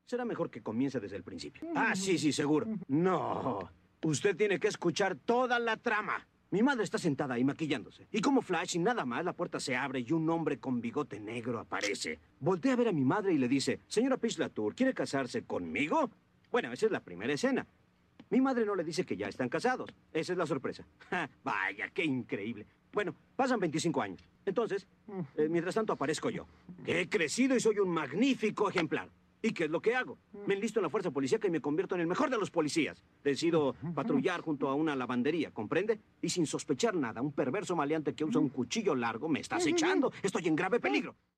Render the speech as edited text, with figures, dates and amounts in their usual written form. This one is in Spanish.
Será mejor que comience desde el principio. Ah, sí, seguro. No, usted tiene que escuchar toda la trama. Mi madre está sentada ahí maquillándose. Y como flash y nada más, la puerta se abre y un hombre con bigote negro aparece. Voltea a ver a mi madre y le dice, señora Peach Latour, ¿quiere casarse conmigo? Bueno, esa es la primera escena. Mi madre no le dice que ya están casados. Esa es la sorpresa. Ja, vaya, qué increíble. Bueno, pasan 25 años. Entonces, mientras tanto aparezco yo. He crecido y soy un magnífico ejemplar. ¿Y qué es lo que hago? Me enlisto en la fuerza policíaca y me convierto en el mejor de los policías. Decido patrullar junto a una lavandería, ¿comprende? Y sin sospechar nada, un perverso maleante que usa un cuchillo largo me está acechando. Estoy en grave peligro.